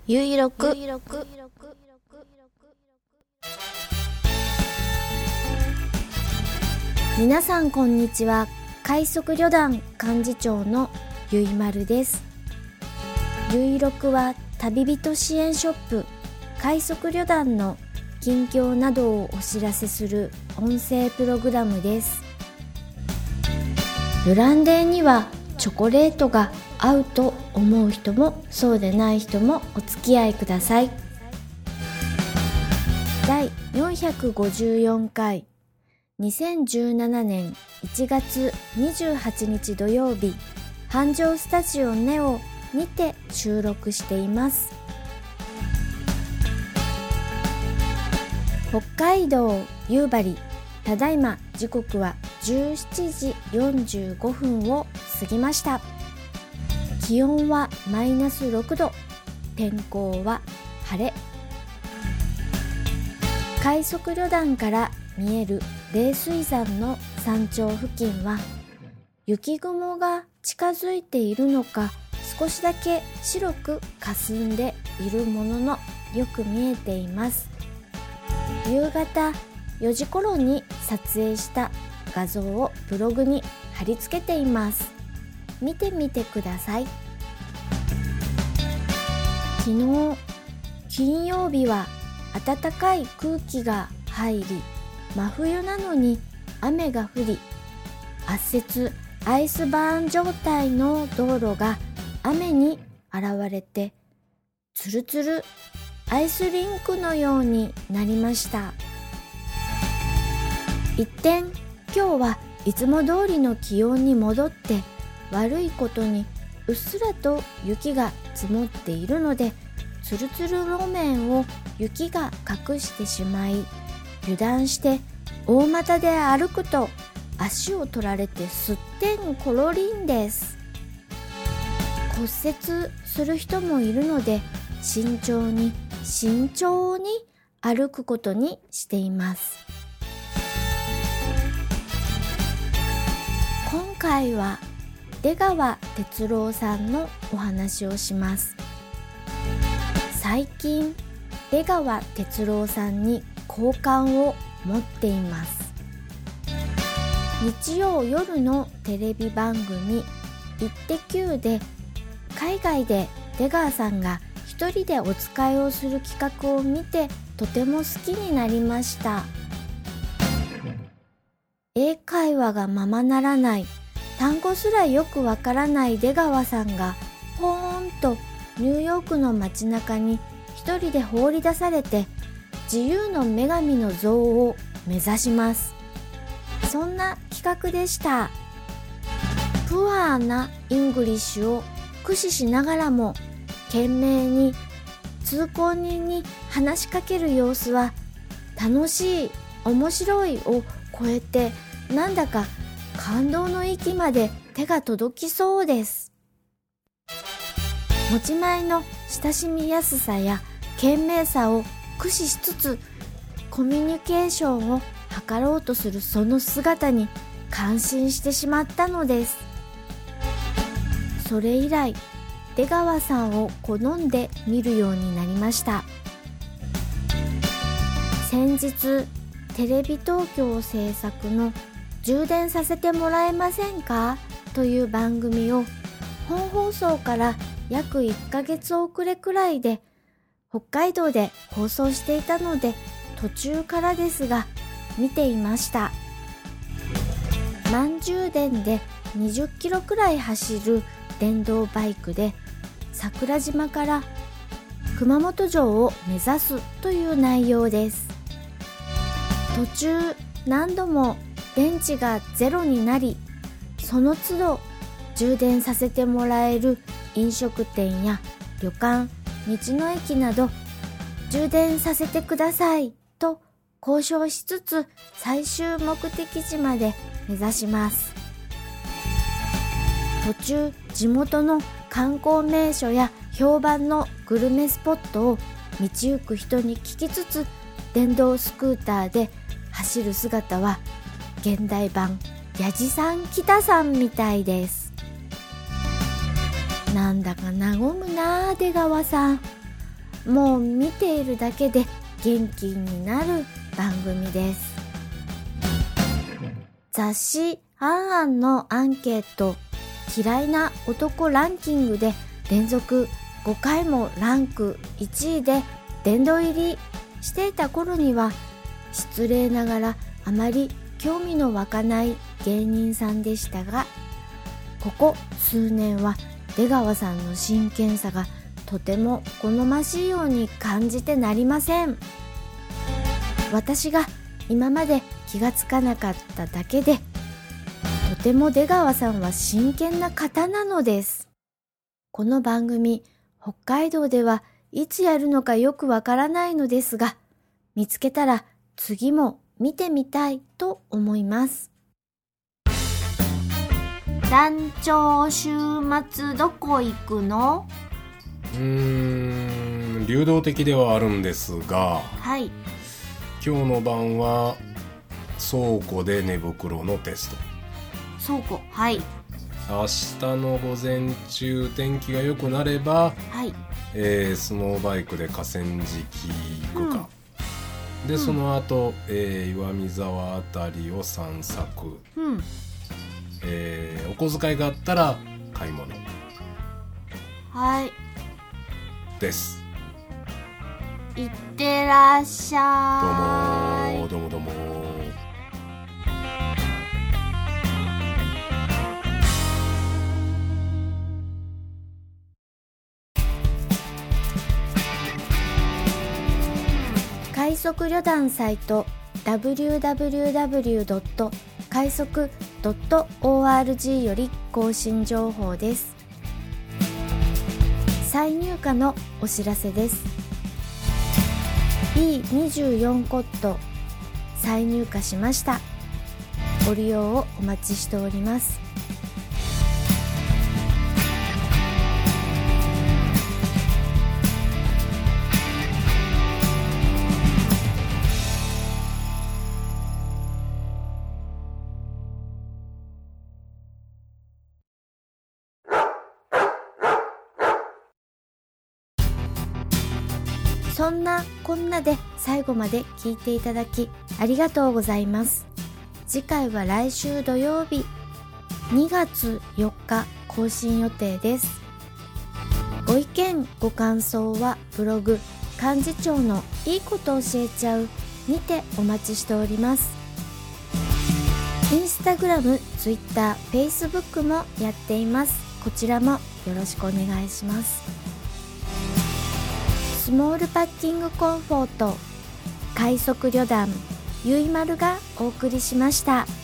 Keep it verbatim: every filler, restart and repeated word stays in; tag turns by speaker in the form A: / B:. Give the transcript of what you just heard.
A: ゆいろく皆さんこんにちは。快速旅団幹事長のゆいまるです。ゆいろくは旅人支援ショップ快速旅団の近況などをお知らせする音声プログラムです。ルランデーにはチョコレートが合うと思う人もそうでない人もお付き合いください。だいよんひゃくごじゅうよんかいにせんじゅうななねんいちがつにじゅうはちにち土曜日、繁盛スタジオネオにて収録しています。北海道夕張、ただいま時刻はじゅうしちじよんじゅうごふんを過ぎました。気温はマイナスろくど、天候は晴れ。快速旅団から見える冷水山の山頂付近は雪雲が近づいているのか少しだけ白く霞んでいるもののよく見えています。夕方よじ頃に撮影した画像をブログに貼り付けています。見てみてください。昨日金曜日は暖かい空気が入り、真冬なのに雨が降り、圧雪アイスバーン状態の道路が雨に現れてつるつるアイスリンクのようになりました。一転、今日はいつも通りの気温に戻って、悪いことにうっすらと雪が積もっているので、つるつる路面を雪が隠してしまい、油断して大股で歩くと足を取られてすってんころりんです。骨折する人もいるので、慎重に慎重に歩くことにしています。今回は出川哲朗さんのお話をします。最近出川哲朗さんに好感を持っています。日曜夜のテレビ番組イッテ Q で海外で出川さんが一人でお使いをする企画を見てとても好きになりました。英会話がままならない、単語すらよくわからない出川さんがポーンとニューヨークの街中に一人で放り出されて、自由の女神の像を目指します。そんな企画でした。プアーなイングリッシュを駆使しながらも懸命に通行人に話しかける様子は、楽しい、面白いを超えて、なんだか感動の域まで手が届きそうです。持ち前の親しみやすさや懸命さを駆使しつつコミュニケーションを図ろうとするその姿に感心してしまったのです。それ以来出川さんを好んで見るようになりました。先日テレビ東京制作の充電させてもらえませんかという番組を本放送から約いっかげつ遅れくらいで北海道で放送していたので、途中からですが見ていました。満充電でにじゅっキロくらい走る電動バイクで桜島から熊本城を目指すという内容です。途中何度も電池がゼロになり、その都度充電させてもらえる飲食店や旅館、道の駅など充電させてくださいと交渉しつつ最終目的地まで目指します。途中地元の観光名所や評判のグルメスポットを道行く人に聞きつつ電動スクーターで走る姿は現代版やじさん北さんみたいです。なんだか和むなあ出川さん。 もう見ているだけで元気になる番組です。雑誌アンアンのアンケート嫌いな男ランキングで連続ごかいもランクいちいで殿堂入りしていた頃には失礼ながらあまり興味の湧かない芸人さんでしたが、ここ数年は出川さんの真剣さがとても好ましいように感じてなりません。私が今まで気がつかなかっただけで、とても出川さんは真剣な方なのです。この番組、北海道ではいつやるのかよくわからないのですが、見つけたら次も見てみたいと思います。団長、週末どこ行くの？
B: うーん、流動的ではあるんですが、
A: はい。
B: 今日の晩は倉庫で寝袋のテスト。
A: 倉庫、はい。
B: 明日の午前中天気が良くなれば、
A: はい。
B: えー、スノーバイクで河川敷行くか、うん、で、うん、その後、えー、岩見沢あたりを散策、
A: うん、
B: えー、お小遣いがあったら買い物、
A: はい
B: です。
A: いってらっしゃい。
B: どうもどうもどうも。
A: 快速旅団サイト ダブリューダブリューダブリュードット快速ドットオーアールジー より更新情報です。再入荷のお知らせです。 イーにじゅうよん コット再入荷しました。ご利用をお待ちしております。そんなこんなで最後まで聞いていただきありがとうございます。次回は来週土曜日にがつよっか更新予定です。ご意見ご感想はブログ幹事長のいいこと教えちゃうにてお待ちしております。インスタグラム、ツイッター、フェイスブックもやっています。こちらもよろしくお願いします。スモールパッキングコンフォート快速旅団ゆいまるがお送りしました。